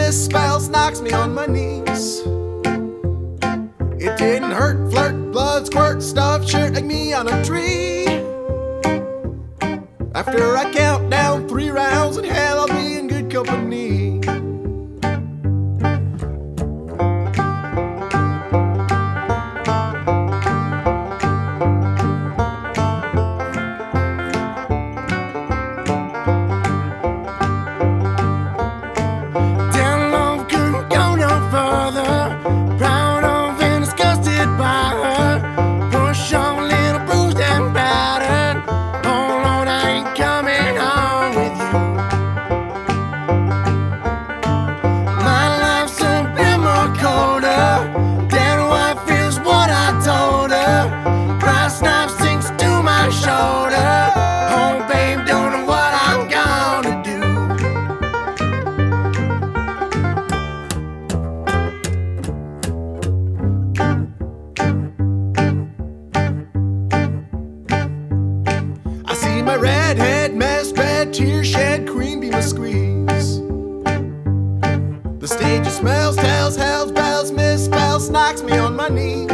misspells, knocks me on my knees. It didn't hurt, flirt, blood, squirt, stuff, shirt like me on a tree. After I count down 3 rounds, in hell I'll be in good company. My redhead, mess, red, tear shed, cream beam a squeeze. The stage smells, tells, hells, bells, misspells, knocks me on my knees.